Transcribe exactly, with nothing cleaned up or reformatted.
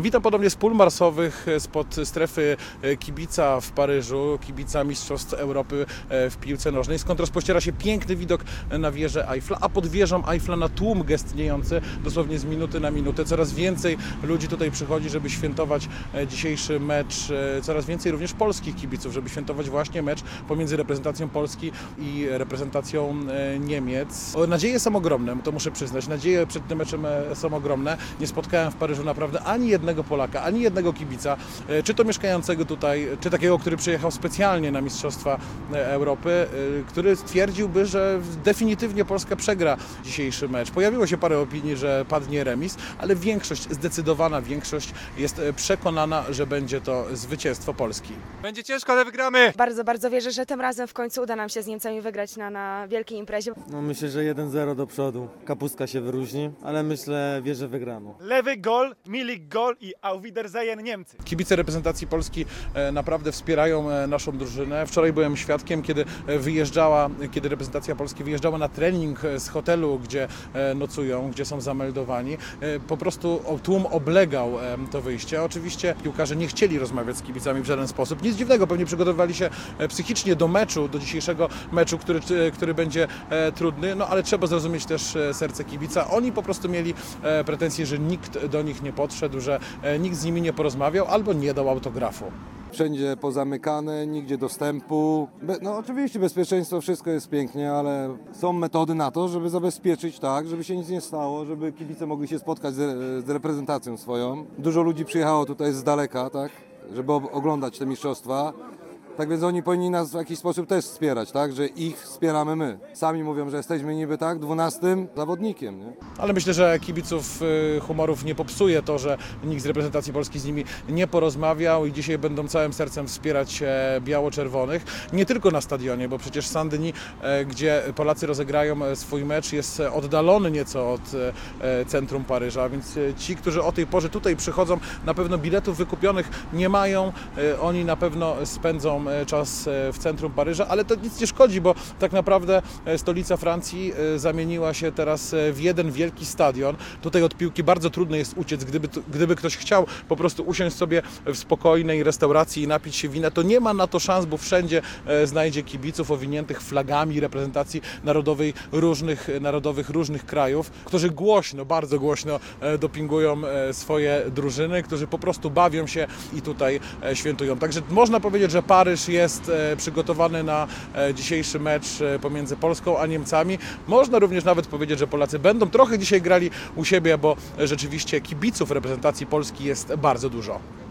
Witam podobnie z pól marsowych spod strefy kibica w Paryżu, kibica Mistrzostw Europy w piłce nożnej, skąd rozpościera się piękny widok na wieżę Eiffla, a pod wieżą Eiffla na tłum gestniejący dosłownie z minuty na minutę. Coraz więcej ludzi tutaj przychodzi, żeby świętować dzisiejszy mecz, coraz więcej również polskich kibiców, żeby świętować właśnie mecz pomiędzy reprezentacją Polski i reprezentacją Niemiec. Nadzieje są ogromne, to muszę przyznać, nadzieje przed tym meczem są ogromne. Nie spotkałem w Paryżu naprawdę ani jednego Polaka, ani jednego kibica, czy to mieszkającego tutaj, czy takiego, który przyjechał specjalnie na Mistrzostwa Europy, który stwierdziłby, że definitywnie Polska przegra dzisiejszy mecz. Pojawiło się parę opinii, że padnie remis, ale większość, zdecydowana większość jest przekonana, że będzie to zwycięstwo Polski. Będzie ciężko, ale wygramy! Bardzo, bardzo wierzę, że tym razem w końcu uda nam się z Niemcami wygrać na, na wielkiej imprezie. No myślę, że jeden zero do przodu. Kapustka się wyróżni, ale myślę, wierzę wygrano. Lewy gol, Milik gol i Auf Wiedersehen Niemcy. Kibice reprezentacji Polski naprawdę wspierają naszą drużynę. Wczoraj byłem świadkiem, kiedy wyjeżdżała, kiedy reprezentacja Polski wyjeżdżała na trening z hotelu, gdzie nocują, gdzie są zameldowani. Po prostu tłum oblegał to wyjście. Oczywiście piłkarze nie chcieli rozmawiać z kibicami w żaden sposób. Nic dziwnego, pewnie przygotowywali się psychicznie do meczu, do dzisiejszego meczu, który, który będzie trudny, no ale trzeba zrozumieć też serce kibica. Oni po prostu mieli pretensje, że nikt do nich nie podszedł, że nikt z nimi nie porozmawiał albo nie dał autografu. Wszędzie pozamykane, nigdzie dostępu. Be, no oczywiście bezpieczeństwo, wszystko jest pięknie, ale są metody na to, żeby zabezpieczyć tak, żeby się nic nie stało, żeby kibice mogli się spotkać z, z reprezentacją swoją. Dużo ludzi przyjechało tutaj z daleka, tak, żeby oglądać te mistrzostwa. Tak więc oni powinni nas w jakiś sposób też wspierać, tak? Że ich wspieramy my. Sami mówią, że jesteśmy niby tak dwunastym zawodnikiem. Nie? Ale myślę, że kibiców humorów nie popsuje to, że nikt z reprezentacji Polski z nimi nie porozmawiał i dzisiaj będą całym sercem wspierać biało-czerwonych. Nie tylko na stadionie, bo przecież Saint-Denis, gdzie Polacy rozegrają swój mecz, jest oddalony nieco od centrum Paryża, więc ci, którzy o tej porze tutaj przychodzą, na pewno biletów wykupionych nie mają. Oni na pewno spędzą czas w centrum Paryża, ale to nic nie szkodzi, bo tak naprawdę stolica Francji zamieniła się teraz w jeden wielki stadion. Tutaj od piłki bardzo trudno jest uciec. Gdyby, gdyby ktoś chciał po prostu usiąść sobie w spokojnej restauracji i napić się wina, to nie ma na to szans, bo wszędzie znajdzie kibiców owiniętych flagami reprezentacji narodowej różnych, narodowych różnych krajów, którzy głośno, bardzo głośno dopingują swoje drużyny, którzy po prostu bawią się i tutaj świętują. Także można powiedzieć, że Paryż jest przygotowany na dzisiejszy mecz pomiędzy Polską a Niemcami. Można również nawet powiedzieć, że Polacy będą trochę dzisiaj grali u siebie, bo rzeczywiście kibiców reprezentacji Polski jest bardzo dużo.